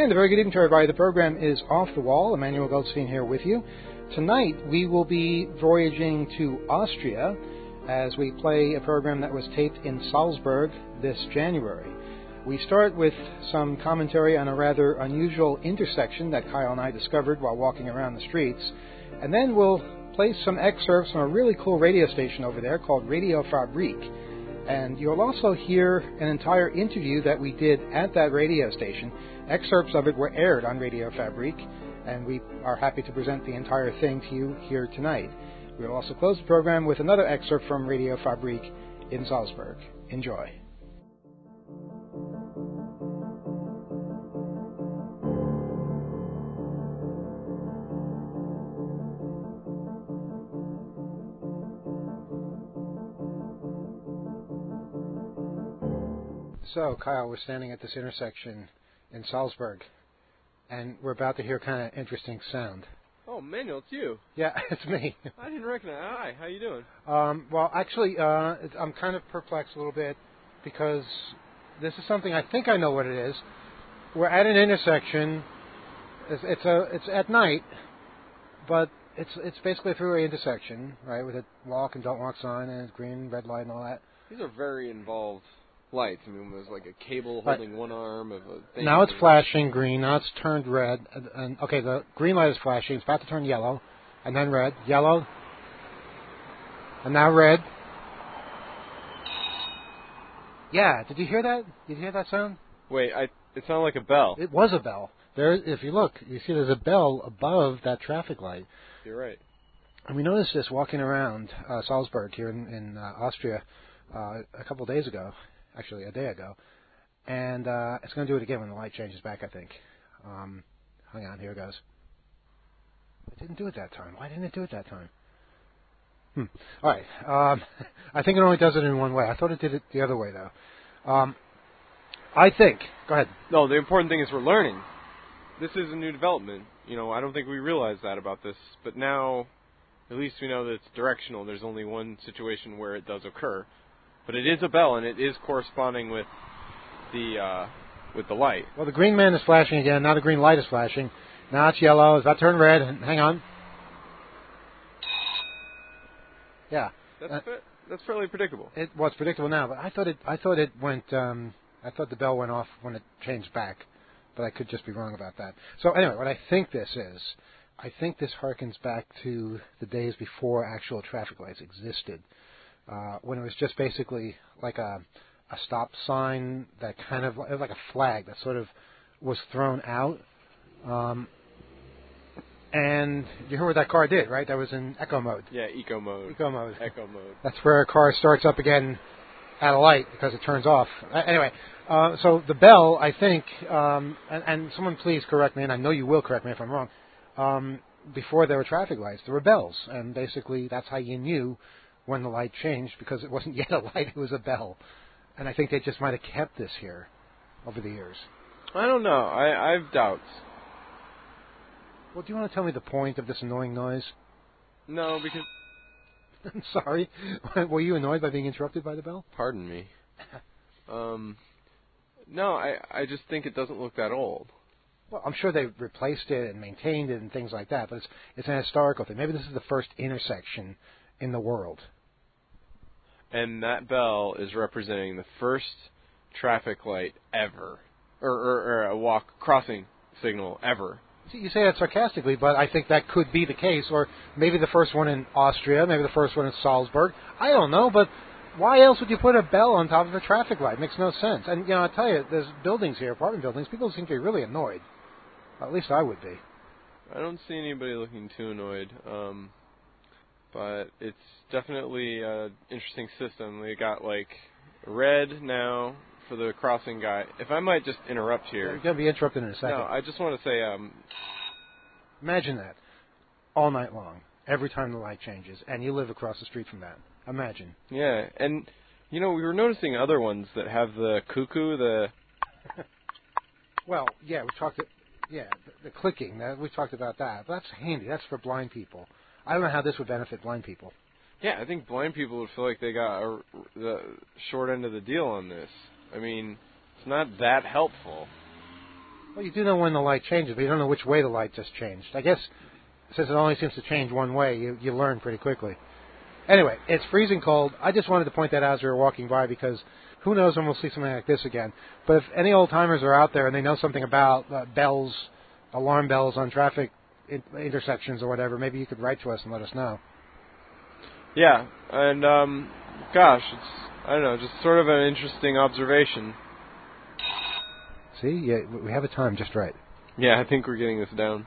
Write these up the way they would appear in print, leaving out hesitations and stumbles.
And a very good evening to everybody. The program is Off the Wall. Emmanuel Goldstein here with you. Tonight we will be voyaging to Austria as we play a program that was taped in Salzburg this January. We start with some commentary on a rather unusual intersection that Kyle and I discovered while walking around the streets. And then we'll play some excerpts from a really cool radio station over there called Radio Fabrique. And you'll also hear an entire interview that we did at that radio station. Excerpts of it were aired on Radio Fabrique, and we are happy to present the entire thing to you here tonight. We will also close the program with another excerpt from Radio Fabrique in Salzburg. Enjoy. So, Kyle, we're standing at this intersection in Salzburg, and we're about to hear kind of interesting sound. Oh, Manuel, it's you. Yeah, it's me. I didn't recognize. Hi, how you doing? Well, actually, I'm kind of perplexed a little bit because this is something I think I know what it is. We're at an intersection. It's at night, but it's basically a throughway intersection, right, with a walk and don't walk sign and a green, red light and all that. These are very involved lights. I mean, there's like a cable holding one arm of a thing. Now it's flashing green. Now it's turned red. And okay, the green light is flashing. It's about to turn yellow, and then red, yellow, and now red. Yeah, did you hear that? Did you hear that sound? Wait, it sounded like a bell. It was a bell. There, if you look, you see there's a bell above that traffic light. You're right. And we noticed this walking around Salzburg here in Austria a couple of days ago. Actually, a day ago. And it's going to do it again when the light changes back, I think. Hang on, here it goes. It didn't do it that time. Why didn't it do it that time? All right. I think it only does it in one way. I thought it did it the other way, though. I think. Go ahead. No, the important thing is we're learning. This is a new development. You know, I don't think we realized that about this. But now, at least we know that it's directional. There's only one situation where it does occur. But it is a bell, and it is corresponding with the light. Well, the green man is flashing again. Now the green light is flashing. Now it's yellow. It's about to turn red. Hang on. Yeah. That's fairly predictable. Well, it's predictable now, but I thought it went. I thought the bell went off when it changed back, but I could just be wrong about that. So anyway, what I think this is, I think this harkens back to the days before actual traffic lights existed. When it was just basically like a stop sign that kind of, it was like a flag that sort of was thrown out. And you heard what that car did, right? That was in eco mode. Yeah, eco mode. Eco mode. Eco mode. That's where a car starts up again at a light because it turns off. Anyway, so the bell, I think, and someone please correct me, and I know you will correct me if I'm wrong, before there were traffic lights, there were bells. And basically that's how you knew when the light changed, because it wasn't yet a light, it was a bell. And I think they just might have kept this here over the years. I don't know. I have doubts. Well, do you want to tell me the point of this annoying noise? No, because... I'm sorry. Were you annoyed by being interrupted by the bell? Pardon me. No, I just think it doesn't look that old. Well, I'm sure they replaced it and maintained it and things like that, but it's an historical thing. Maybe this is the first intersection in the world. And that bell is representing the first traffic light ever, or a crossing signal ever. See, you say that sarcastically, but I think that could be the case, or maybe the first one in Austria, maybe the first one in Salzburg. I don't know, but why else would you put a bell on top of a traffic light? It makes no sense. And, you know, I'll tell you, there's buildings here, apartment buildings, people seem to be really annoyed. At least I would be. I don't see anybody looking too annoyed. But it's definitely an interesting system. They got, like, red now for the crossing guy. If I might just interrupt here. You're going to be interrupted in a second. No, I just want to say... Imagine that. All night long. Every time the light changes. And you live across the street from that. Imagine. Yeah, and, you know, we were noticing other ones that have the cuckoo, Well, yeah, we talked... the clicking. We talked about that. But that's handy. That's for blind people. I don't know how this would benefit blind people. Yeah, I think blind people would feel like they got the short end of the deal on this. I mean, it's not that helpful. Well, you do know when the light changes, but you don't know which way the light just changed. I guess since it only seems to change one way, you learn pretty quickly. Anyway, it's freezing cold. I just wanted to point that out as we were walking by because who knows when we'll see something like this again. But if any old-timers are out there and they know something about bells, alarm bells on traffic intersections or whatever, maybe you could write to us and let us know. Yeah, and, gosh, it's, I don't know, just sort of an interesting observation. See? Yeah, we have it timed just right. Yeah, I think we're getting this down.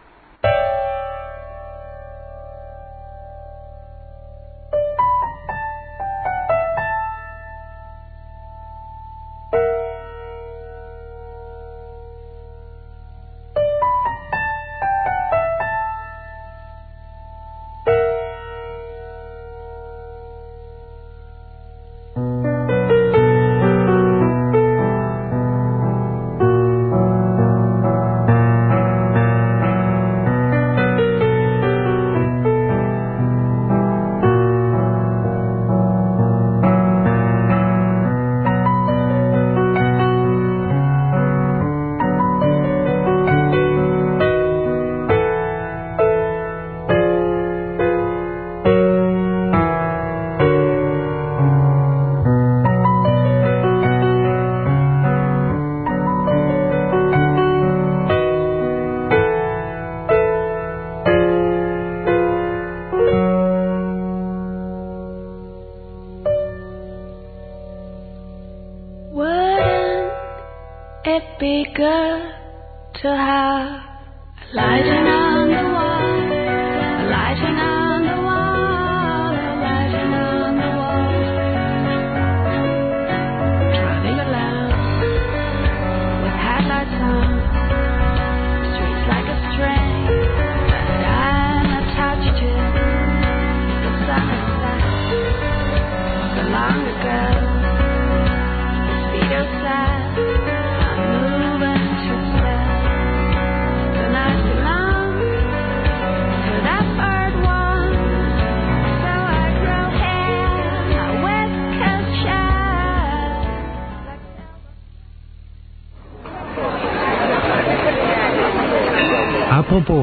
Apropos,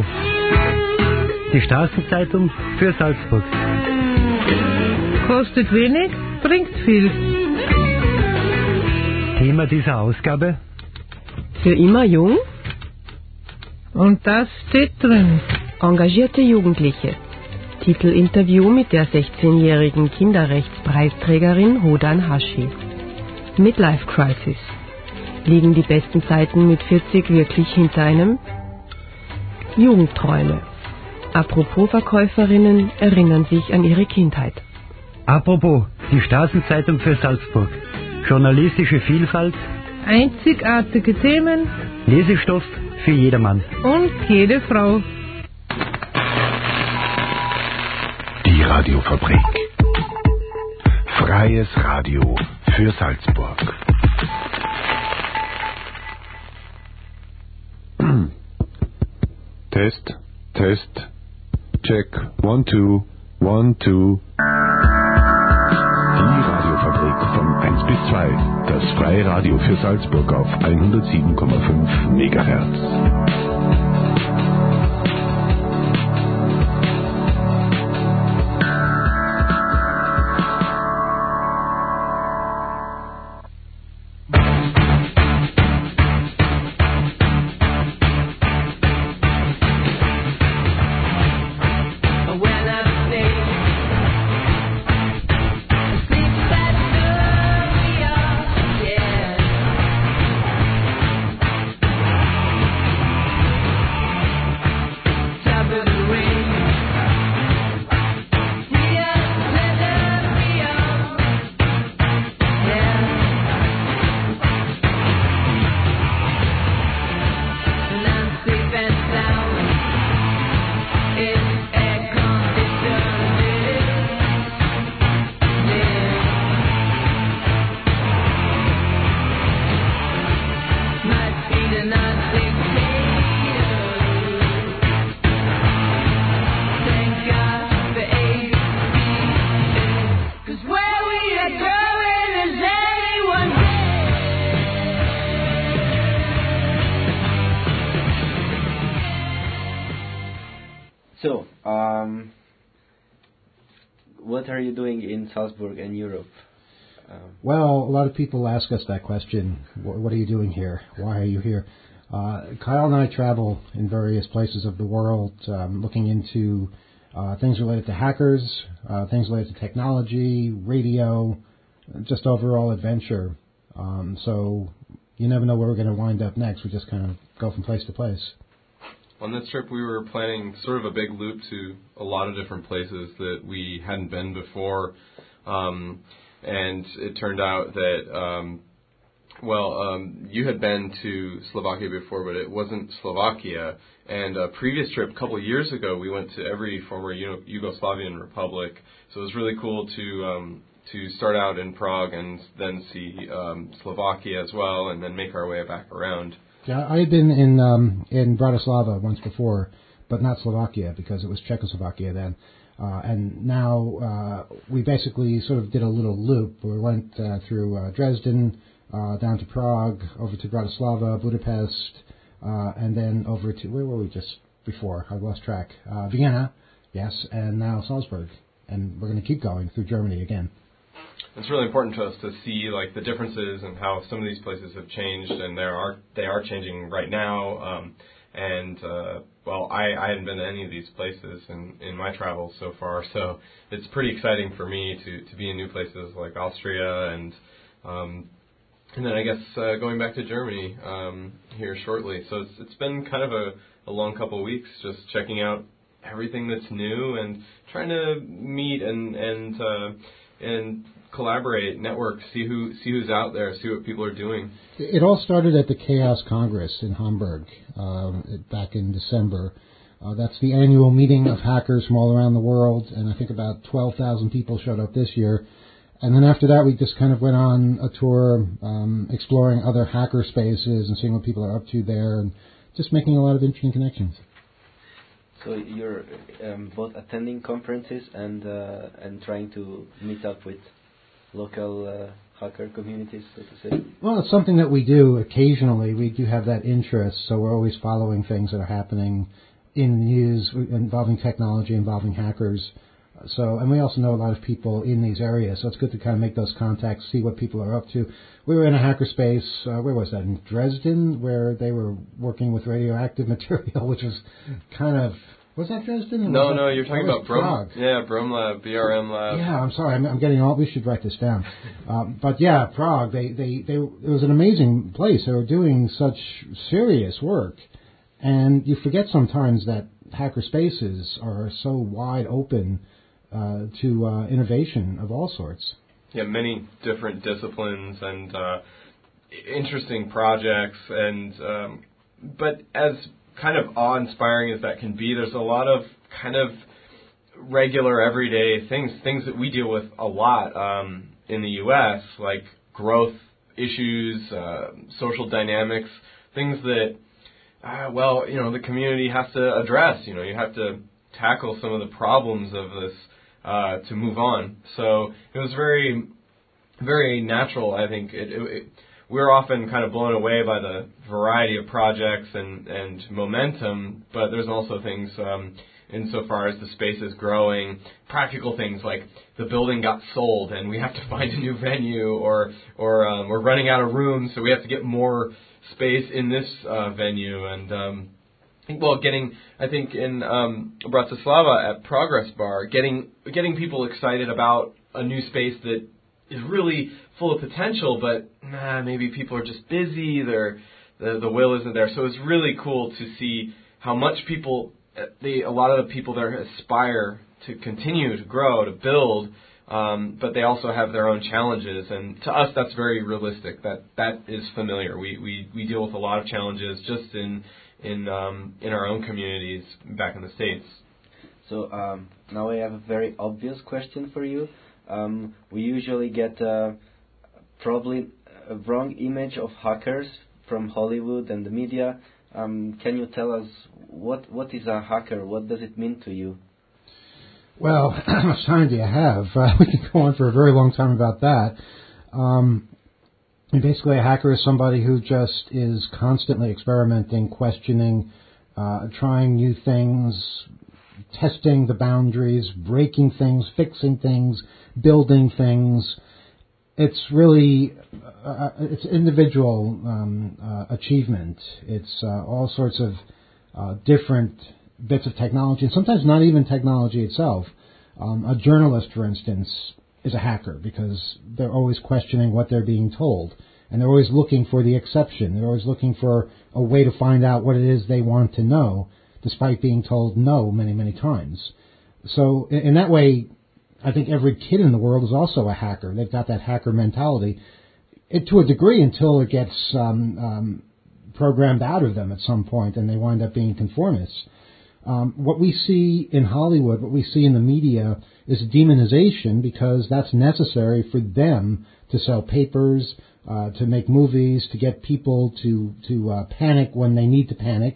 die Straßenzeitung für Salzburg. Kostet wenig, bringt viel. Thema dieser Ausgabe? Für immer jung? Und das steht drin. Engagierte Jugendliche. Titelinterview mit der 16-jährigen Kinderrechtspreisträgerin Hodan Hashi. Midlife Crisis. Liegen die besten Zeiten mit 40 wirklich hinter einem? Jugendträume. Apropos Verkäuferinnen erinnern sich an ihre Kindheit. Apropos, die Straßenzeitung für Salzburg. Journalistische Vielfalt. Einzigartige Themen. Lesestoff für jedermann. Und jede Frau. Die Radiofabrik. Freies Radio für Salzburg. Test, Test, Check, 1, 2, 1, 2. Die Radiofabrik von 1 bis 2. Das freie Radio für Salzburg auf 107,5 MHz. So, what are you doing in Salzburg and Europe? Well, a lot of people ask us that question. What are you doing here? Why are you here? Kyle and I travel in various places of the world, looking into things related to hackers, things related to technology, radio, just overall adventure. So you never know where we're going to wind up next. We just kind of go from place to place. On this trip, we were planning sort of a big loop to a lot of different places that we hadn't been before. And it turned out that, you had been to Slovakia before, but it wasn't Slovakia. And a previous trip, a couple of years ago, we went to every former Yugoslavian republic. So it was really cool to start out in Prague and then see Slovakia as well, and then make our way back around. Yeah, I had been in Bratislava once before, but not Slovakia because it was Czechoslovakia then. And now we basically sort of did a little loop. We went through Dresden, down to Prague, over to Bratislava, Budapest, and then over to, where were we just before? I lost track. Vienna, yes, and now Salzburg. And we're going to keep going through Germany again. It's really important to us to see like the differences and how some of these places have changed, and they are changing right now. I hadn't been to any of these places in my travels so far, so it's pretty exciting for me to be in new places like Austria and then I guess going back to Germany here shortly. So it's been kind of a long couple of weeks just checking out everything that's new and trying to meet and collaborate, network, see who's out there, see what people are doing. It all started at the Chaos Congress in Hamburg back in December. That's the annual meeting of hackers from all around the world, and I think about 12,000 people showed up this year. And then after that, we just kind of went on a tour exploring other hacker spaces and seeing what people are up to there and just making a lot of interesting connections. So you're both attending conferences and trying to meet up with local hacker communities, so to say? Well, it's something that we do occasionally. We do have that interest, so we're always following things that are happening in news involving technology, involving hackers. And we also know a lot of people in these areas, so it's good to kind of make those contacts, see what people are up to. We were in a hackerspace, where was that, in Dresden, where they were working with radioactive material, which was kind of... Was that Dresden? No, you're talking about Prague. Yeah, BRM Lab. Yeah, I'm sorry, I'm getting all... We should write this down. But yeah, Prague, it was an amazing place. They were doing such serious work. And you forget sometimes that hacker spaces are so wide open to innovation of all sorts. Yeah, many different disciplines and interesting projects. But as kind of awe-inspiring as that can be, there's a lot of kind of regular, everyday things that we deal with a lot in the U.S., like growth issues, social dynamics, things that, the community has to address. You have to tackle some of the problems of this to move on. So it was very, very natural, I think. We're often kind of blown away by the variety of projects and momentum, but there's also things insofar as the space is growing, practical things like the building got sold and we have to find a new venue, or we're running out of room, so we have to get more space in this venue. And I think in Bratislava at Progress Bar, getting people excited about a new space that is really full of potential, but maybe people are just busy. The will isn't there. So it's really cool to see how much a lot of the people there aspire to continue to grow, to build, but they also have their own challenges. And to us, that's very realistic. That is familiar. We deal with a lot of challenges just in our own communities back in the States. So now I have a very obvious question for you. We usually get probably a wrong image of hackers from Hollywood and the media. Can you tell us what is a hacker? What does it mean to you? Well, how much time do you have? We can go on for a very long time about that. And basically, a hacker is somebody who just is constantly experimenting, questioning, trying new things, testing the boundaries, breaking things, fixing things, building things. It's really it's individual achievement. It's all sorts of different bits of technology, and sometimes not even technology itself. A journalist, for instance, is a hacker because they're always questioning what they're being told, and they're always looking for the exception. They're always looking for a way to find out what it is they want to know, despite being told no many, many times. So in that way, I think every kid in the world is also a hacker. They've got that hacker mentality, to a degree, until it gets programmed out of them at some point and they wind up being conformists. What we see in Hollywood, what we see in the media, is demonization because that's necessary for them to sell papers, to make movies, to get people to panic when they need to panic,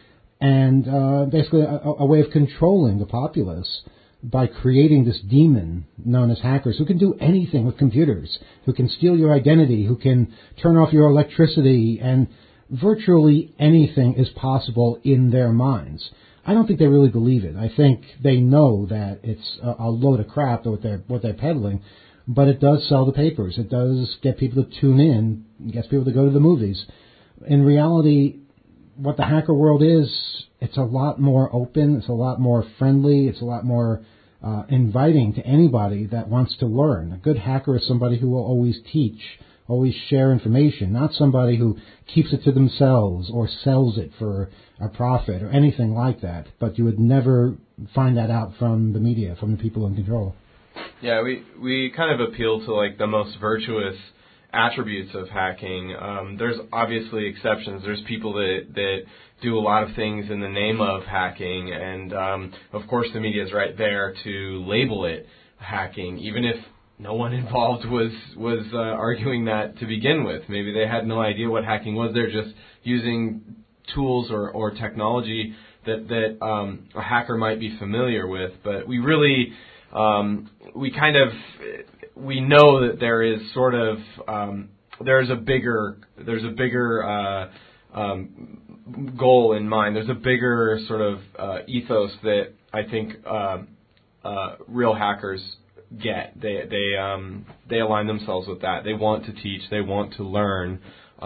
and basically a way of controlling the populace by creating this demon known as hackers who can do anything with computers, who can steal your identity, who can turn off your electricity, and virtually anything is possible in their minds. I don't think they really believe it. I think they know that it's a load of crap what they're peddling, but it does sell the papers. It does get people to tune in, gets people to go to the movies. In reality, what the hacker world is, it's a lot more open, it's a lot more friendly, it's a lot more inviting to anybody that wants to learn. A good hacker is somebody who will always teach, always share information, not somebody who keeps it to themselves or sells it for a profit or anything like that. But you would never find that out from the media, from the people in control. Yeah, we kind of appeal to like the most virtuous attributes of hacking. There's obviously exceptions. There's people that do a lot of things in the name of hacking, and of course the media is right there to label it hacking, even if no one involved was arguing that to begin with. Maybe they had no idea what hacking was. They're just using tools or technology that a hacker might be familiar with. But we really we know that there is sort of there's a bigger goal in mind. There's a bigger sort of ethos that I think real hackers get. They align themselves with that. They want to teach. They want to learn.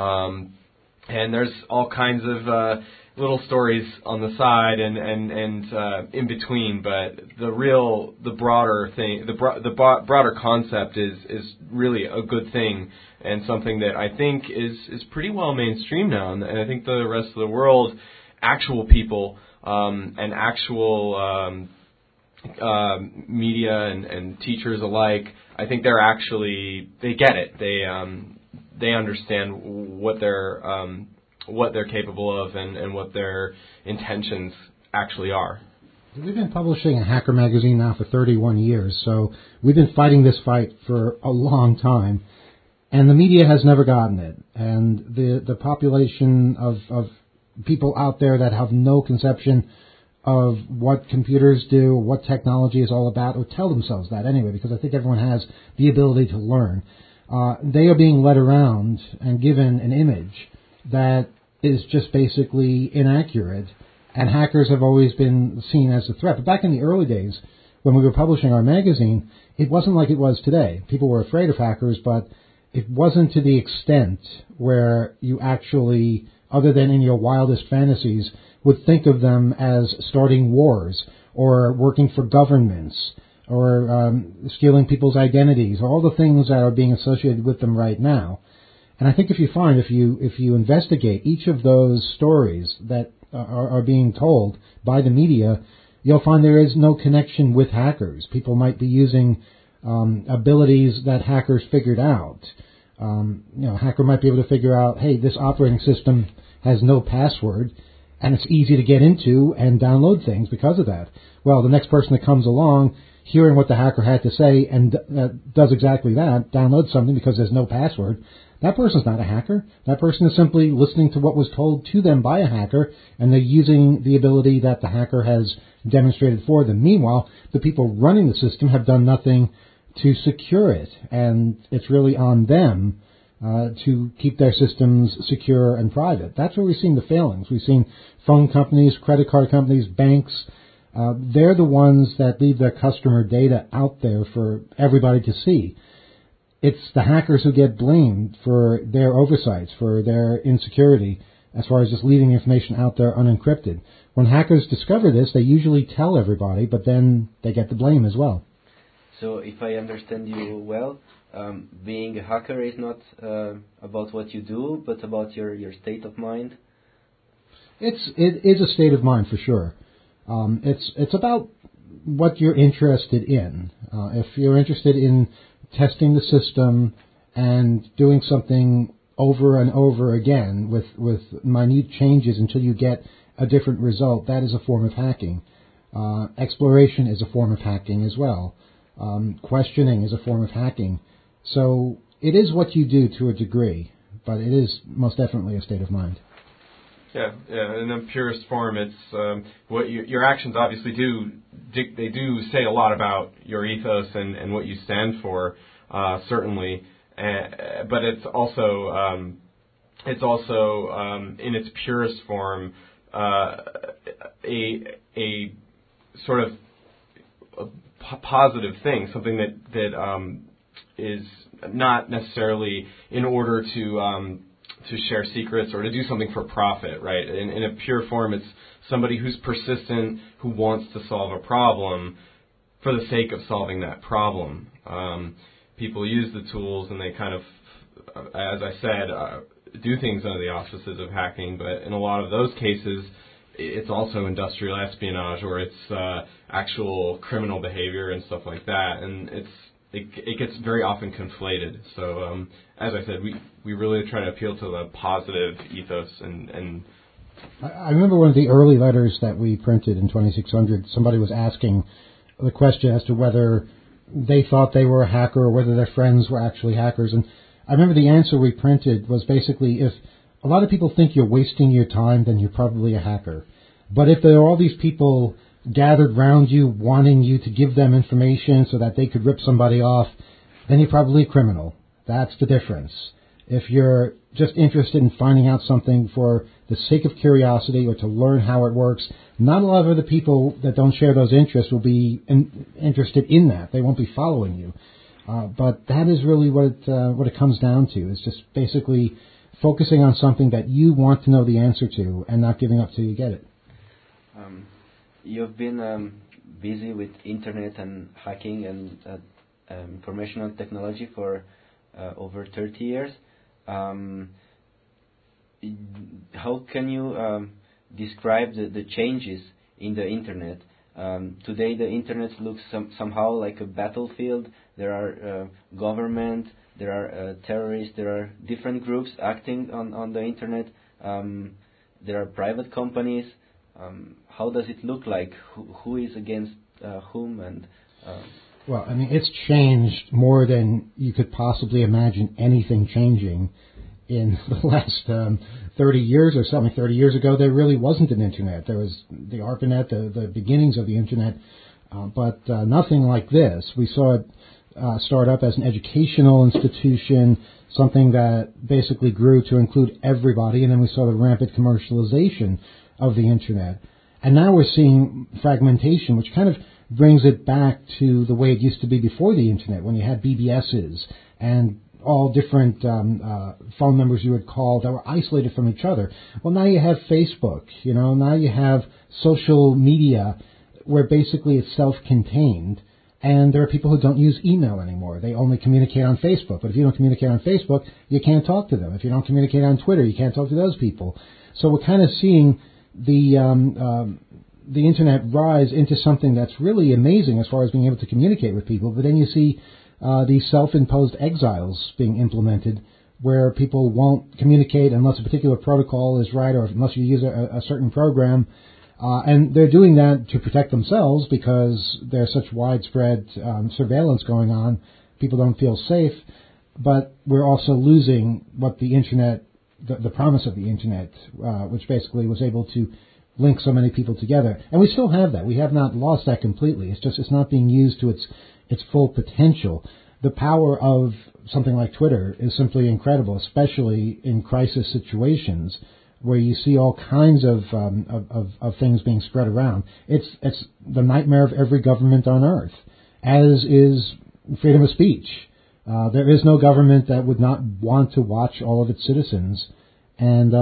And there's all kinds of little stories on the side and in between, but the broader thing, the broader concept is really a good thing and something that I think is pretty well mainstream now. And I think the rest of the world, actual people and actual media and teachers alike, I think they get it. They understand what they're capable of and what their intentions actually are. We've been publishing a hacker magazine now for 31 years, so we've been fighting this fight for a long time, and the media has never gotten it. And the population of people out there that have no conception of what computers do, what technology is all about, or tell themselves that anyway, because I think everyone has the ability to learn. They are being led around and given an image that is just basically inaccurate, and hackers have always been seen as a threat. But back in the early days, when we were publishing our magazine, it wasn't like it was today. People were afraid of hackers, but it wasn't to the extent where you actually, other than in your wildest fantasies, would think of them as starting wars or working for governments or stealing people's identities, all the things that are being associated with them right now. And I think if you investigate each of those stories that are being told by the media, you'll find there is no connection with hackers. People might be using abilities that hackers figured out. A hacker might be able to figure out, hey, this operating system has no password, and it's easy to get into and download things because of that. Well, the next person that comes along, hearing what the hacker had to say and does exactly that, downloads something because there's no password, that person's not a hacker. That person is simply listening to what was told to them by a hacker, and they're using the ability that the hacker has demonstrated for them. Meanwhile, the people running the system have done nothing to secure it, and it's really on them to keep their systems secure and private. That's where we've seen the failings. We've seen phone companies, credit card companies, banks, they're the ones that leave their customer data out there for everybody to see. It's the hackers who get blamed for their oversights, for their insecurity, as far as just leaving information out there unencrypted. When hackers discover this, they usually tell everybody, but then they get the blame as well. So if I understand you well, being a hacker is not about what you do, but about your state of mind? It is a state of mind for sure. It's about what you're interested in. If you're interested in testing the system and doing something over and over again with minute changes until you get a different result, that is a form of hacking. Exploration is a form of hacking as well. Questioning is a form of hacking. So it is what you do to a degree, but it is most definitely a state of mind. Yeah. In the purest form, it's what your actions obviously do. They do say a lot about your ethos and what you stand for, certainly. But it's also in its purest form a sort of a positive thing, something that is not necessarily in order to share secrets or to do something for profit, right? In a pure form, it's somebody who's persistent, who wants to solve a problem for the sake of solving that problem. People use the tools and they kind of, as I said, do things under the auspices of hacking, but in a lot of those cases, it's also industrial espionage or it's actual criminal behavior and stuff like that, and it gets very often conflated. So, as I said, we really try to appeal to the positive ethos and I remember one of the early letters that we printed in 2600, somebody was asking the question as to whether they thought they were a hacker or whether their friends were actually hackers. And I remember the answer we printed was basically, if a lot of people think you're wasting your time, then you're probably a hacker. But if there are all these people gathered round you wanting you to give them information so that they could rip somebody off, then you're probably a criminal. That's the difference. If you're just interested in finding out something for the sake of curiosity or to learn how it works, not a lot of other people that don't share those interests will be interested in that. They won't be following you. But that is really what it comes down to. It's just basically focusing on something that you want to know the answer to and not giving up till you get it. You've been busy with internet and hacking and informational technology for over 30 years. How can you describe the changes in the internet? Today the internet looks somehow like a battlefield. There are government, there are terrorists, there are different groups acting on the internet. There are private companies. How does it look like? Who is against whom? And well, I mean, it's changed more than you could possibly imagine anything changing in the last 30 years or something. 30 years ago, there really wasn't an internet. There was the ARPANET, the beginnings of the internet, but nothing like this. We saw it start up as an educational institution, something that basically grew to include everybody, and then we saw the rampant commercialization of the internet. And now we're seeing fragmentation, which kind of brings it back to the way it used to be before the internet, when you had BBSs and all different phone numbers you would call that were isolated from each other. Well, now you have Facebook, now you have social media where basically it's self-contained, and there are people who don't use email anymore. They only communicate on Facebook. But if you don't communicate on Facebook, you can't talk to them. If you don't communicate on Twitter, you can't talk to those people. So we're kind of seeing the internet rise into something that's really amazing as far as being able to communicate with people. But then you see these self-imposed exiles being implemented, where people won't communicate unless a particular protocol is right or unless you use a certain program. And they're doing that to protect themselves because there's such widespread surveillance going on. People don't feel safe. But we're also losing what the internet, the promise of the internet, which basically was able to link so many people together. And we still have that. We have not lost that completely. It's just it's not being used to its full potential. The power of something like Twitter is simply incredible, especially in crisis situations where you see all kinds of things being spread around. It's the nightmare of every government on earth, as is freedom of speech. There is no government that would not want to watch all of its citizens, and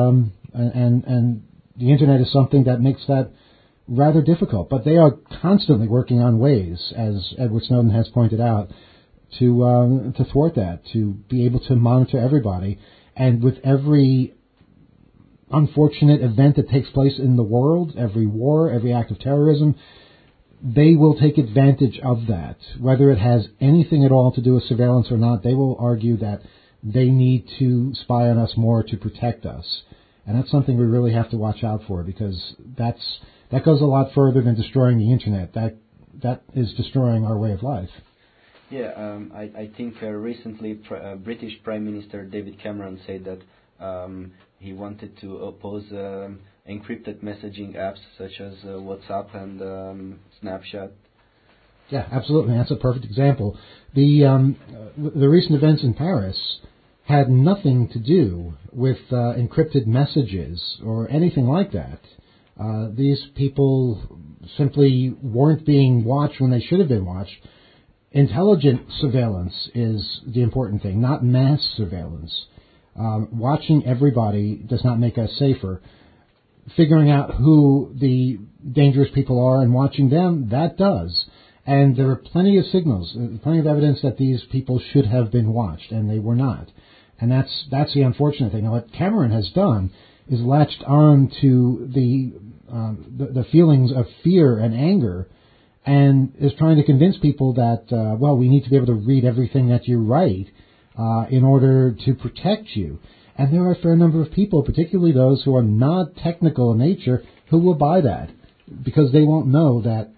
the internet is something that makes that rather difficult. But they are constantly working on ways, as Edward Snowden has pointed out, to thwart that, to be able to monitor everybody. And with every unfortunate event that takes place in the world, every war, every act of terrorism, they will take advantage of that. Whether it has anything at all to do with surveillance or not, they will argue that they need to spy on us more to protect us. And that's something we really have to watch out for, because that goes a lot further than destroying the internet. That is destroying our way of life. Yeah, I think recently British Prime Minister David Cameron said that he wanted to oppose encrypted messaging apps such as WhatsApp and Snapchat. Yeah, absolutely. That's a perfect example. The recent events in Paris had nothing to do with encrypted messages or anything like that. These people simply weren't being watched when they should have been watched. Intelligent surveillance is the important thing, not mass surveillance. Watching everybody does not make us safer. Figuring out who the dangerous people are and watching them, that does. And there are plenty of signals, plenty of evidence that these people should have been watched, and they were not. And that's the unfortunate thing. Now, what Cameron has done is latched on to the feelings of fear and anger, and is trying to convince people that, we need to be able to read everything that you write in order to protect you. And there are a fair number of people, particularly those who are not technical in nature, who will buy that, because they won't know that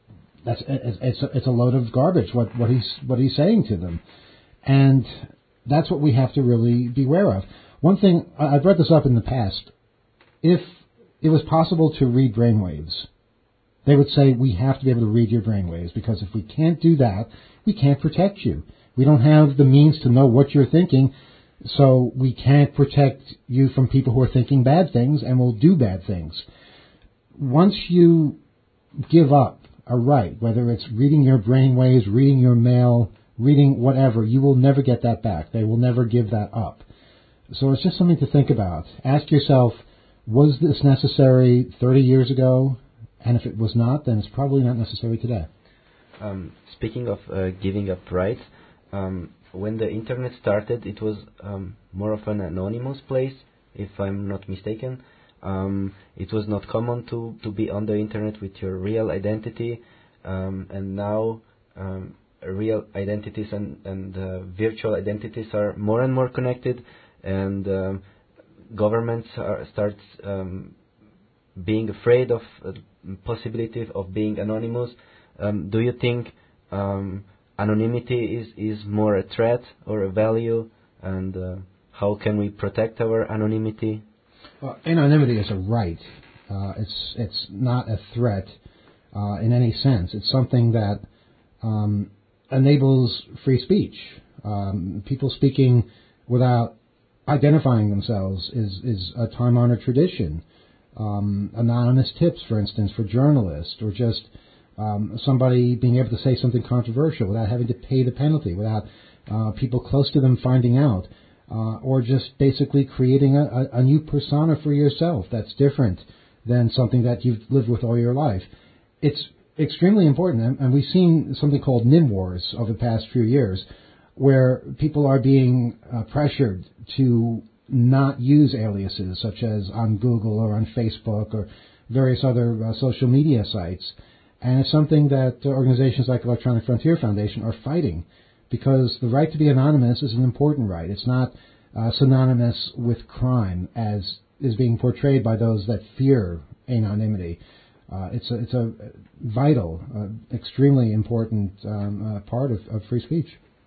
it's a load of garbage, what he's saying to them. And that's what we have to really beware of. One thing, I've read this up in the past, if it was possible to read brainwaves, they would say we have to be able to read your brainwaves, because if we can't do that, we can't protect you. We don't have the means to know what you're thinking, so we can't protect you from people who are thinking bad things and will do bad things. Once you give up a right, whether it's reading your brainwaves, reading your mail, reading whatever, you will never get that back. They will never give that up. So it's just something to think about. Ask yourself, was this necessary 30 years ago? And if it was not, then it's probably not necessary today. Speaking of giving up rights, when the internet started, it was more of an anonymous place, if I'm not mistaken. It was not common to be on the internet with your real identity, and now real identities and virtual identities are more and more connected, and governments start being afraid of possibility of being anonymous. Do you think anonymity is more a threat or a value, and how can we protect our anonymity? Well, anonymity is a right. It's not a threat in any sense. It's something that enables free speech. People speaking without identifying themselves is a time-honored tradition. Anonymous tips, for instance, for journalists, or just somebody being able to say something controversial without having to pay the penalty, without people close to them finding out, or just basically creating a new persona for yourself that's different than something that you've lived with all your life. It's extremely important, and we've seen something called NIM wars over the past few years, where people are being pressured to not use aliases, such as on Google or on Facebook or various other social media sites. And it's something that organizations like Electronic Frontier Foundation are fighting, because the right to be anonymous is an important right. It's not synonymous with crime, as is being portrayed by those that fear anonymity. It's a vital, extremely important part of free speech.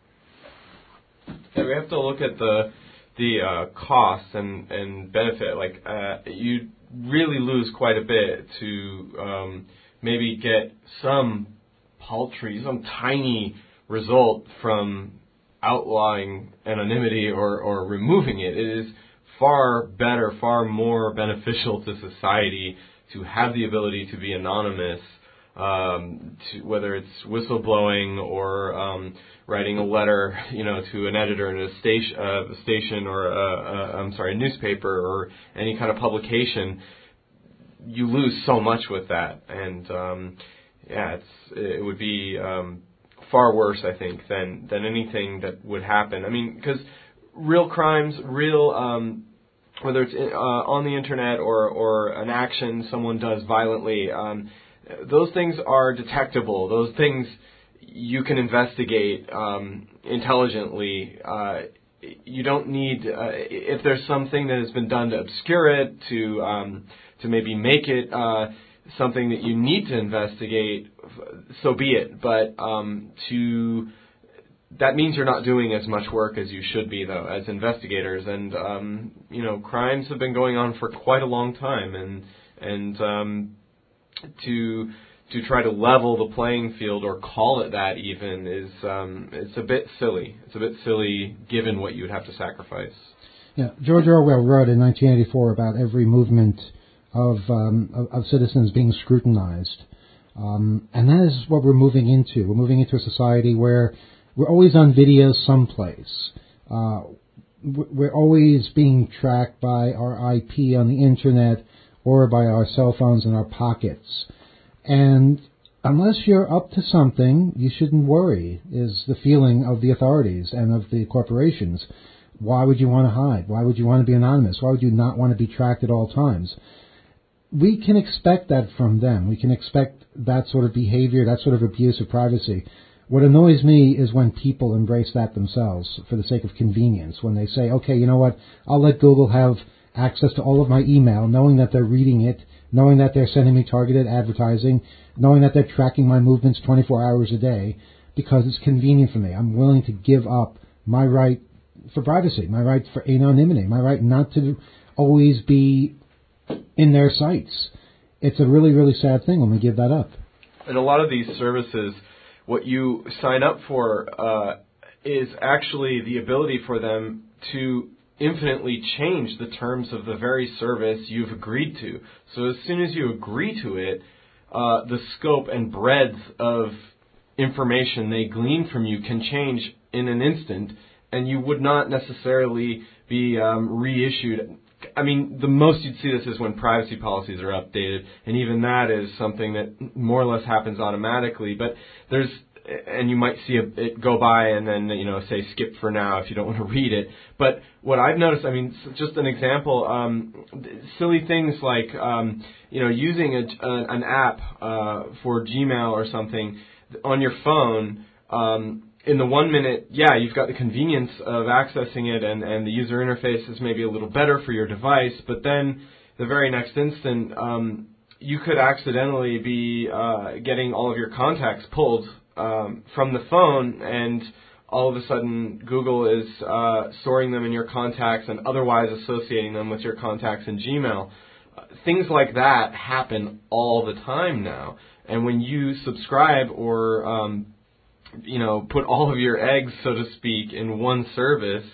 Yeah, we have to look at the costs and benefit. Like you really lose quite a bit to maybe get some paltry, some tiny result from outlawing anonymity or removing it. It is far better, far more beneficial to society to have the ability to be anonymous, whether it's whistleblowing or writing a letter, to an editor in a station or a newspaper or any kind of publication. You lose so much with that, and it would be far worse, I think, than anything that would happen. I mean, because real crimes, whether it's on the internet or an action someone does violently, those things are detectable. Those things you can investigate intelligently. You don't need if there's something that has been done to obscure it, to maybe make it something that you need to investigate, so be it. But that means you're not doing as much work as you should be, though, as investigators. And crimes have been going on for quite a long time, and to try to level the playing field or call it that even is it's a bit silly. It's a bit silly given what you would have to sacrifice. Yeah, George Orwell wrote in 1984 about every movement of citizens being scrutinized, and that is what we're moving into. We're moving into a society where we're always on video someplace. We're always being tracked by our IP on the internet or by our cell phones in our pockets. And unless you're up to something, you shouldn't worry, is the feeling of the authorities and of the corporations. Why would you want to hide? Why would you want to be anonymous? Why would you not want to be tracked at all times? We can expect that from them. We can expect that sort of behavior, that sort of abuse of privacy. What annoys me is when people embrace that themselves for the sake of convenience, when they say, okay, you know what, I'll let Google have access to all of my email, knowing that they're reading it, knowing that they're sending me targeted advertising, knowing that they're tracking my movements 24 hours a day, because it's convenient for me. I'm willing to give up my right for privacy, my right for anonymity, my right not to always be in their sights. It's a really, really sad thing when we give that up. And a lot of these services, what you sign up for is actually the ability for them to infinitely change the terms of the very service you've agreed to. So as soon as you agree to it, the scope and breadth of information they glean from you can change in an instant, and you would not necessarily be reissued. I mean, the most you'd see this is when privacy policies are updated, and even that is something that more or less happens automatically. But and you might see it go by and then, say skip for now if you don't want to read it. But what I've noticed, I mean, just an example, silly things like, using an app for Gmail or something on your phone. In the 1 minute, you've got the convenience of accessing it and the user interface is maybe a little better for your device, but then the very next instant, you could accidentally be getting all of your contacts pulled from the phone, and all of a sudden Google is storing them in your contacts and otherwise associating them with your contacts in Gmail. Things like that happen all the time now, and when you subscribe or put all of your eggs, so to speak, in one service,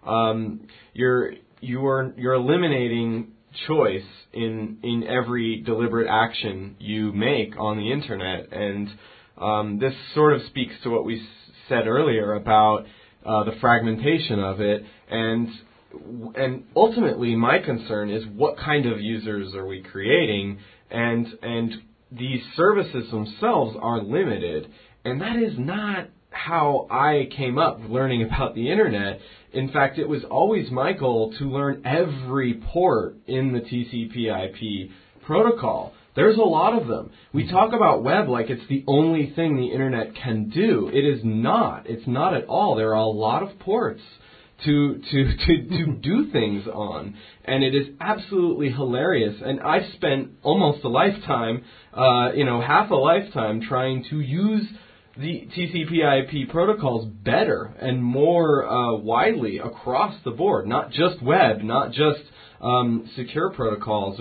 you're eliminating choice in every deliberate action you make on the internet, and this sort of speaks to what we said earlier about the fragmentation of it, and ultimately my concern is what kind of users are we creating, and these services themselves are limited. And that is not how I came up learning about the internet. In fact, it was always my goal to learn every port in the TCP/IP protocol. There's a lot of them. We talk about web like it's the only thing the internet can do. It is not. It's not at all. There are a lot of ports to do things on, and it is absolutely hilarious. And I've spent almost a lifetime, half a lifetime trying to use the TCP/IP protocols better and more widely across the board, not just web, not just secure protocols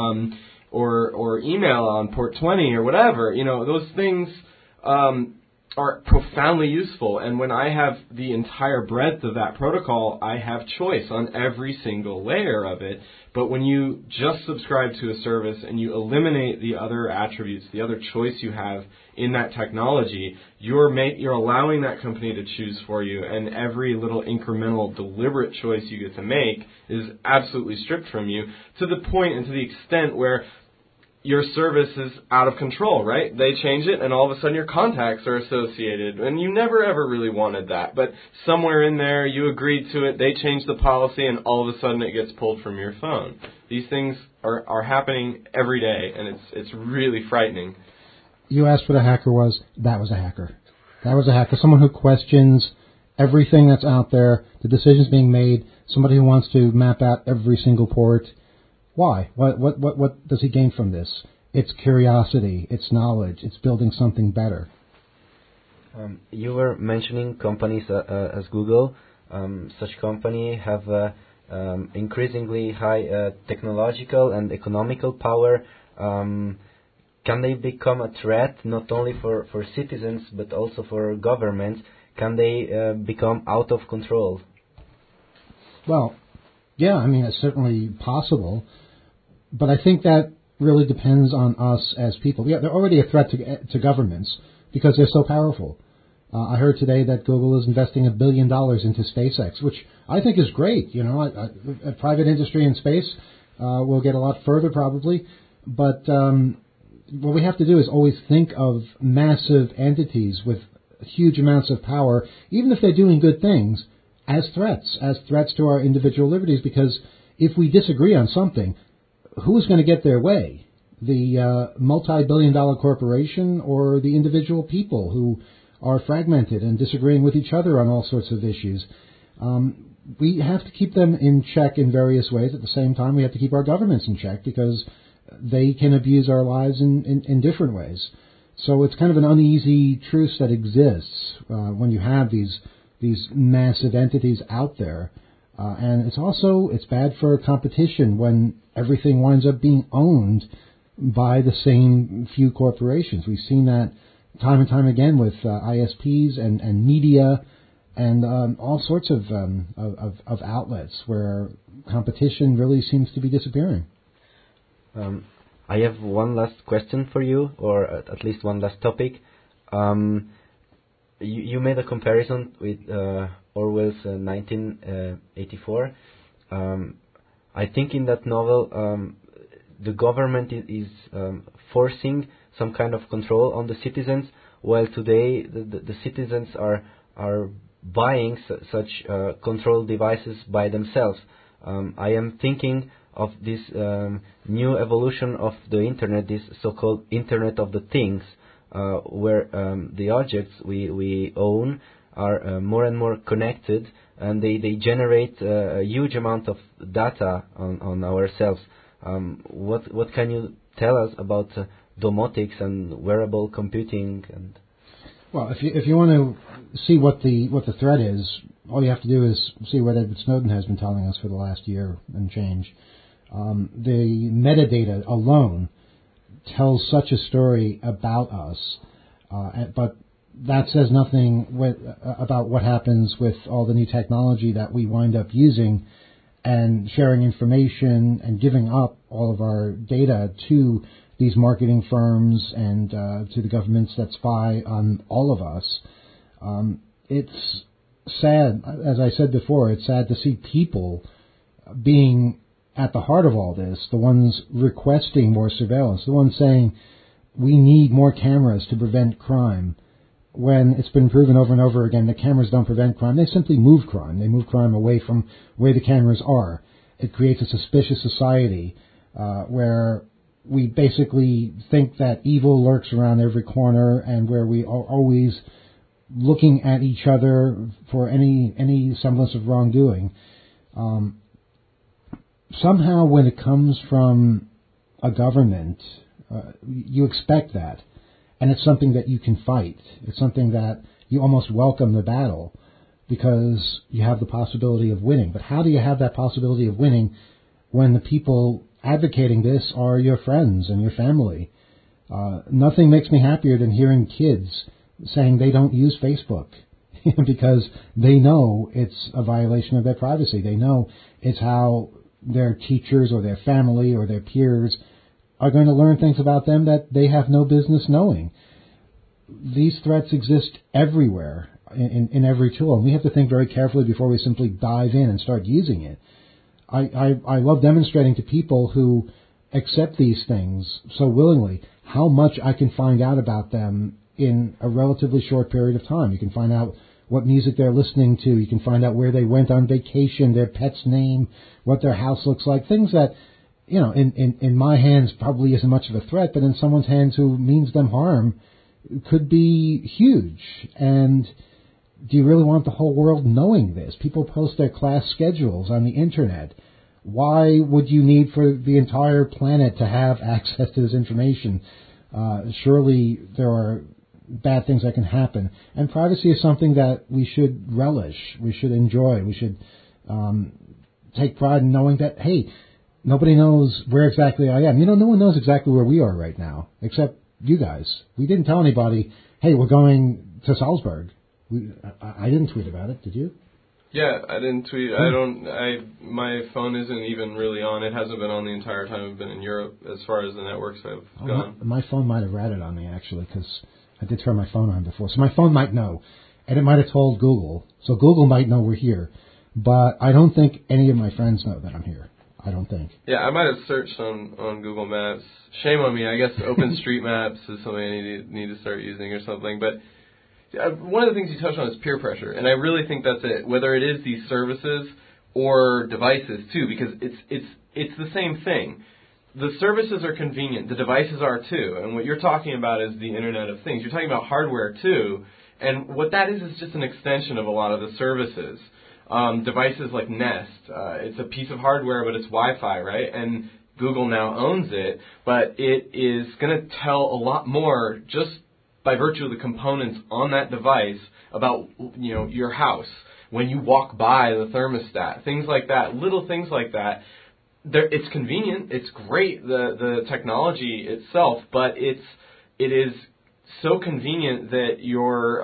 or email on port 20 or whatever. Those things are profoundly useful. And when I have the entire breadth of that protocol, I have choice on every single layer of it. But when you just subscribe to a service and you eliminate the other attributes, the other choice you have in that technology, you're allowing that company to choose for you, and every little incremental, deliberate choice you get to make is absolutely stripped from you, to the point and to the extent where your service is out of control, right? They change it, and all of a sudden your contacts are associated, and you never ever really wanted that. But somewhere in there, you agreed to it, they changed the policy, and all of a sudden it gets pulled from your phone. These things are happening every day, and it's really frightening. You asked what a hacker was. That was a hacker. That was a hacker. Someone who questions everything that's out there, the decisions being made, somebody who wants to map out every single port. Why? What does he gain from this? It's curiosity, it's knowledge, it's building something better. You were mentioning companies as Google. Such company have increasingly high technological and economical power. Can they become a threat not only for citizens but also for governments? Can they become out of control? Well, yeah, I mean, it's certainly possible. But I think that really depends on us as people. Yeah, they're already a threat to governments because they're so powerful. I heard today that Google is investing $1 billion into SpaceX, which I think is great. You know, a private industry in space will get a lot further probably. But what we have to do is always think of massive entities with huge amounts of power, even if they're doing good things, as threats to our individual liberties. Because if we disagree on something, who's going to get their way? The multi-billion-dollar corporation or the individual people who are fragmented and disagreeing with each other on all sorts of issues? We have to keep them in check in various ways. At the same time, we have to keep our governments in check because they can abuse our lives in different ways. So it's kind of an uneasy truce that exists when you have these massive entities out there. And it's bad for competition when everything winds up being owned by the same few corporations. We've seen that time and time again with ISPs and media and all sorts of outlets where competition really seems to be disappearing. I have one last question for you, or at least one last topic. You made a comparison with Orwell's 1984. I think in that novel, the government is forcing some kind of control on the citizens, while today the citizens are buying such control devices by themselves. I am thinking of this new evolution of the Internet, this so-called Internet of the Things, where the objects we own are more and more connected, and they generate a huge amount of data on ourselves. What can you tell us about domotics and wearable computing? And well, if you want to see what the threat is, all you have to do is see what Edward Snowden has been telling us for the last year and change. The metadata alone tells such a story about us, but that says nothing about what happens with all the new technology that we wind up using and sharing information and giving up all of our data to these marketing firms and to the governments that spy on all of us. It's sad, as I said before, it's sad to see people being at the heart of all this, the ones requesting more surveillance, the ones saying we need more cameras to prevent crime, when it's been proven over and over again that cameras don't prevent crime. They simply move crime. They move crime away from where the cameras are. It creates a suspicious society where we basically think that evil lurks around every corner and where we are always looking at each other for any semblance of wrongdoing. Somehow when it comes from a government, you expect that. And it's something that you can fight. It's something that you almost welcome the battle because you have the possibility of winning. But how do you have that possibility of winning when the people advocating this are your friends and your family? Nothing makes me happier than hearing kids saying they don't use Facebook because they know it's a violation of their privacy. They know it's how their teachers or their family or their peers are going to learn things about them that they have no business knowing. These threats exist everywhere in every tool, and we have to think very carefully before we simply dive in and start using it. I love demonstrating to people who accept these things so willingly how much I can find out about them in a relatively short period of time. You can find out what music they're listening to. You can find out where they went on vacation, their pet's name, what their house looks like, things that, you know, in my hands probably isn't much of a threat, but in someone's hands who means them harm could be huge. And do you really want the whole world knowing this? People post their class schedules on the internet. Why would you need for the entire planet to have access to this information? Surely there are bad things that can happen. And privacy is something that we should relish. We should enjoy. We should take pride in knowing that, hey, nobody knows where exactly I am. You know, no one knows exactly where we are right now, except you guys. We didn't tell anybody, hey, we're going to Salzburg. I didn't tweet about it. Did you? Yeah, I didn't tweet. My phone isn't even really on. It hasn't been on the entire time I've been in Europe as far as the networks have gone. My phone might have ratted on me, actually, because I did turn my phone on before. So my phone might know, and it might have told Google. So Google might know we're here. But I don't think any of my friends know that I'm here. I don't think. Yeah, I might have searched on Google Maps. Shame on me. I guess OpenStreetMaps is something I need to start using or something. But one of the things you touched on is peer pressure, and I really think that's it. Whether it is these services or devices too, because it's the same thing. The services are convenient. The devices are too. And what you're talking about is the Internet of Things. You're talking about hardware too. And what that is just an extension of a lot of the services. Devices like Nest, it's a piece of hardware, but it's Wi-Fi, right? And Google now owns it, but it is going to tell a lot more just by virtue of the components on that device about, you know, your house, when you walk by the thermostat, things like that, little things like that. It's convenient, it's great, the technology itself, but it is so convenient that you're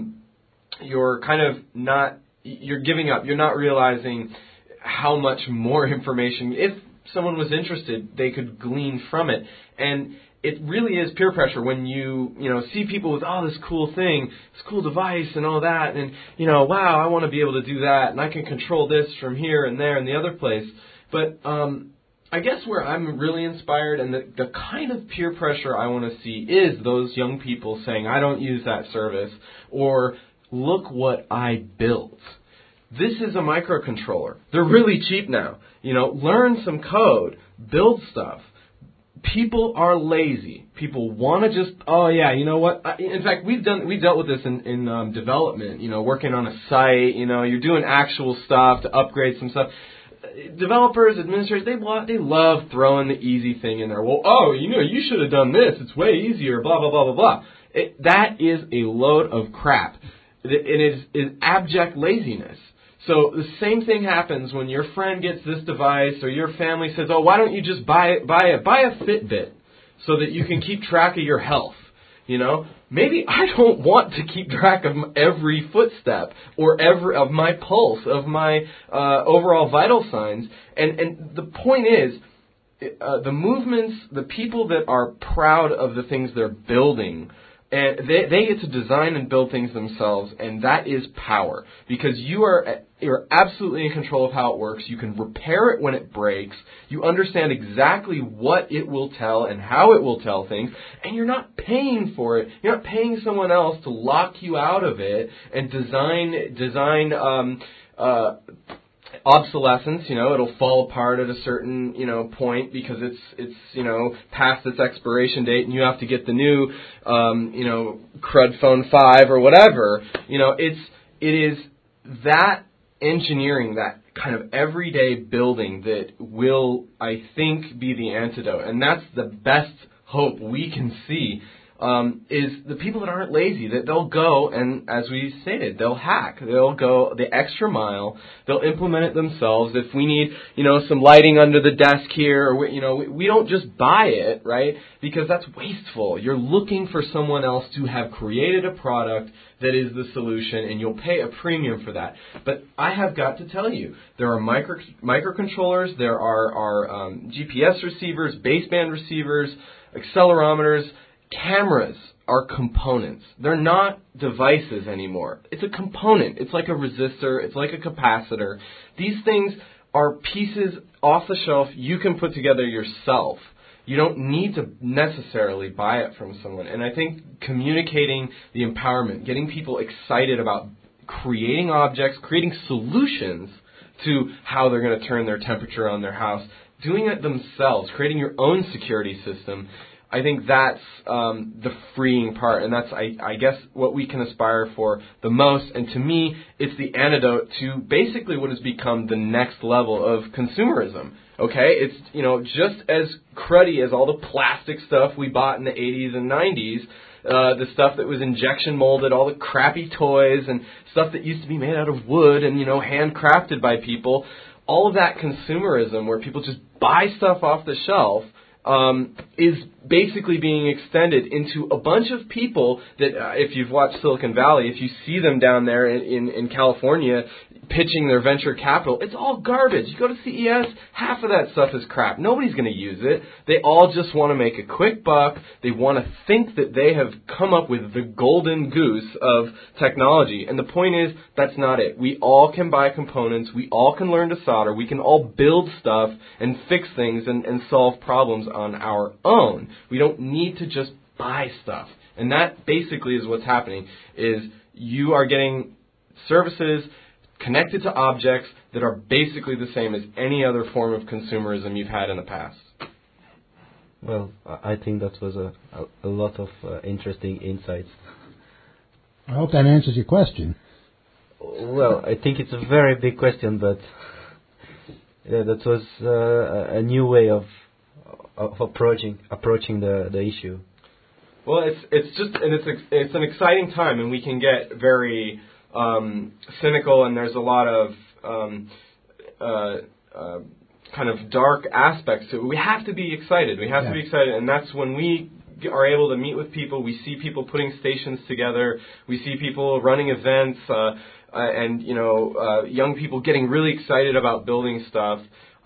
kind of not. You're giving up. You're not realizing how much more information, if someone was interested, they could glean from it. And it really is peer pressure when you see people with, this cool thing, this cool device and all that, and, wow, I want to be able to do that, and I can control this from here and there and the other place. But I guess where I'm really inspired and the kind of peer pressure I want to see is those young people saying, I don't use that service, or look what I built. This is a microcontroller. They're really cheap now. Learn some code, build stuff. People are lazy. People want to just, you know what? In fact, we dealt with this in development. Working on a site. You're doing actual stuff to upgrade some stuff. Developers, administrators, they love throwing the easy thing in there. Well, you should have done this. It's way easier. Blah blah blah blah blah. That is a load of crap. It is abject laziness. So the same thing happens when your friend gets this device or your family says, why don't you just buy a Fitbit so that you can keep track of your health? Maybe I don't want to keep track of every footstep or of my pulse, of my overall vital signs. And the point is, the movements, the people that are proud of the things they're building, and they get to design and build things themselves, and that is power. Because you're absolutely in control of how it works. You can repair it when it breaks. You understand exactly what it will tell and how it will tell things, and you're not paying for it. You're not paying someone else to lock you out of it and design obsolescence. It'll fall apart at a certain point because it's past its expiration date, and you have to get the new crud phone 5 or whatever. It is that engineering, that kind of everyday building that will, I think, be the antidote, and that's the best hope we can see is the people that aren't lazy, that they'll go and, as we stated, they'll hack. They'll go the extra mile. They'll implement it themselves. If we need, some lighting under the desk here, or we don't just buy it, right? Because that's wasteful. You're looking for someone else to have created a product that is the solution, and you'll pay a premium for that. But I have got to tell you, there are microcontrollers, there are GPS receivers, baseband receivers, accelerometers. Cameras are components. They're not devices anymore. It's a component. It's like a resistor. It's like a capacitor. These things are pieces off the shelf you can put together yourself. You don't need to necessarily buy it from someone. And I think communicating the empowerment, getting people excited about creating objects, creating solutions to how they're going to turn their temperature on their house, doing it themselves, creating your own security system, I think that's the freeing part, and that's, I guess, what we can aspire for the most. And to me, it's the antidote to basically what has become the next level of consumerism. Okay, it's just as cruddy as all the plastic stuff we bought in the 80s and 90s. The stuff that was injection molded, all the crappy toys and stuff that used to be made out of wood and handcrafted by people. All of that consumerism, where people just buy stuff off the shelf, is basically being extended into a bunch of people that, if you've watched Silicon Valley, if you see them down there in California pitching their venture capital, it's all garbage. You go to CES, half of that stuff is crap. Nobody's going to use it. They all just want to make a quick buck. They want to think that they have come up with the golden goose of technology. And the point is, that's not it. We all can buy components. We all can learn to solder. We can all build stuff and fix things and solve problems on our own. We don't need to just buy stuff. And that basically is what's happening, is you are getting services connected to objects that are basically the same as any other form of consumerism you've had in the past. Well, I think that was a lot of interesting insights. I hope that answers your question. Well, I think it's a very big question, but that was a new way of approaching the issue. Well, it's an exciting time, and we can get very cynical, and there's a lot of kind of dark aspects to it. We have to be excited. We have to be excited, and that's when we are able to meet with people. We see people putting stations together. We see people running events, and young people getting really excited about building stuff.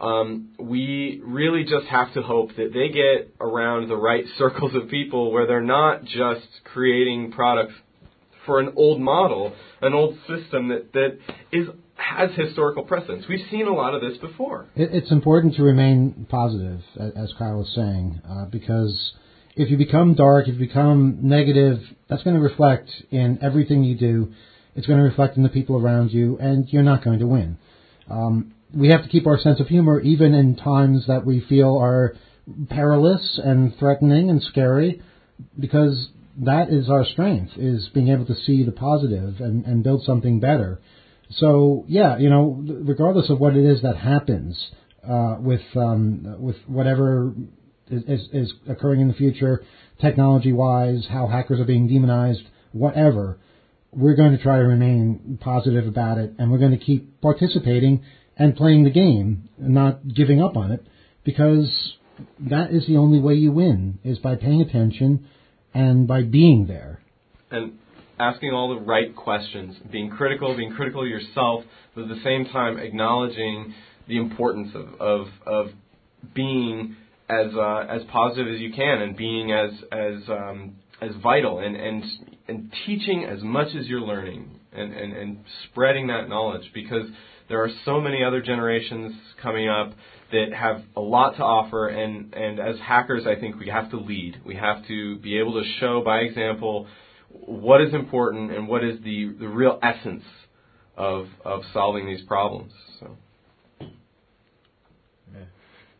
We really just have to hope that they get around the right circles of people where they're not just creating products for an old model, an old system that has historical precedence. We've seen a lot of this before. It's important to remain positive, as Kyle was saying, because if you become dark, if you become negative, that's going to reflect in everything you do. It's going to reflect in the people around you, and you're not going to win. We have to keep our sense of humor even in times that we feel are perilous and threatening and scary, because that is our strength, is being able to see the positive and build something better. So, regardless of what it is that happens with whatever is occurring in the future, technology-wise, how hackers are being demonized, whatever, we're going to try to remain positive about it, and we're going to keep participating and playing the game, and not giving up on it, because that is the only way you win, is by paying attention and by being there. And asking all the right questions, being critical of yourself, but at the same time acknowledging the importance of being as positive as you can, and being as vital, and teaching as much as you're learning, and spreading that knowledge, because there are so many other generations coming up that have a lot to offer, and as hackers, I think we have to lead. We have to be able to show by example what is important and what is the real essence of solving these problems. So. Yeah.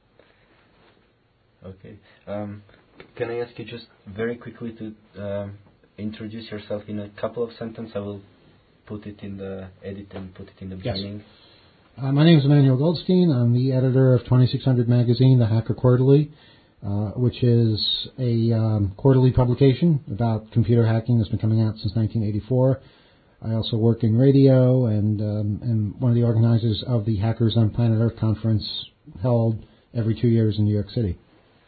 Okay. Can I ask you just very quickly to introduce yourself in a couple of sentences? I will put it in the edit and put it in the beginning. My name is Emmanuel Goldstein. I'm the editor of 2600 Magazine, the Hacker Quarterly. which is a quarterly publication about computer hacking that's been coming out since 1984. I also work in radio and am one of the organizers of the Hackers on Planet Earth conference held every 2 years in New York City.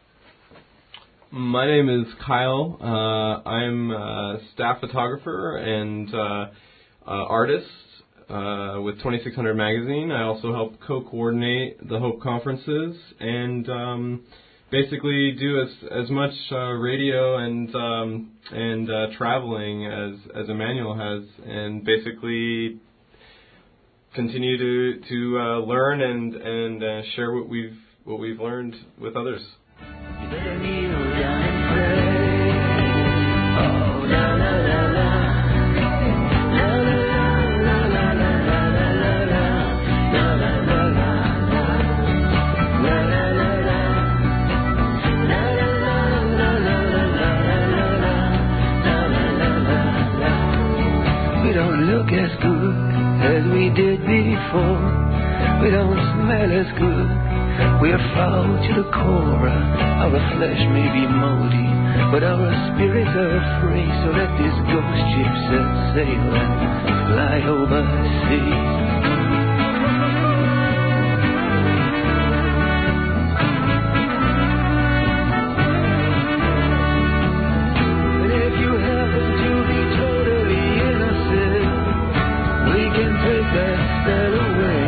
My name is Kyle. I'm a staff photographer and artist with 2600 Magazine. I also help co-coordinate the Hope conferences and basically do as much radio and traveling as Emmanuel has, and basically continue to learn and share what we've learned with others. We don't look as good as we did before. We don't smell as good. We're foul to the core. Our flesh may be moldy, but our spirits are free. So let this ghost ship set sail and fly over the sea. And if you happen to be totally innocent, we can take that spell away.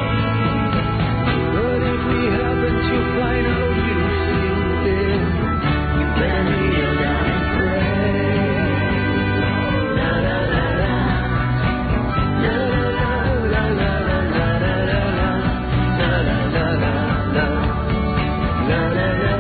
But if we happen to find out you sinking, you better kneel down and pray. La la la la, la la la la la la la la la la la la la la la la la.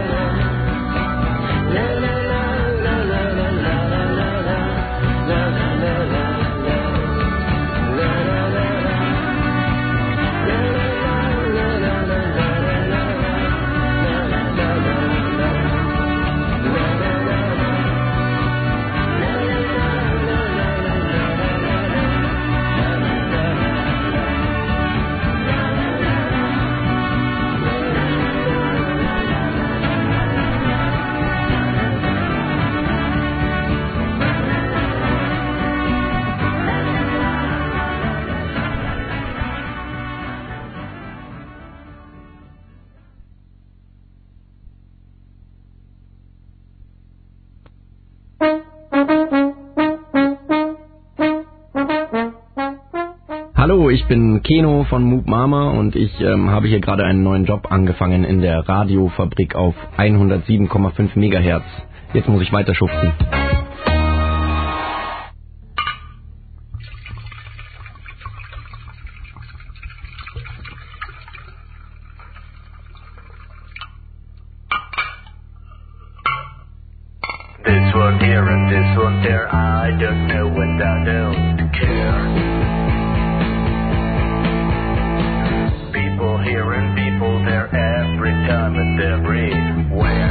Hallo, ich bin Keno von Moop Mama und ich habe hier gerade einen neuen Job angefangen in der Radiofabrik auf 107,5 Megahertz. Jetzt muss ich weiter schuften. This one here and this one there, I don't know and I don't care. People here and people there, every time and everywhere.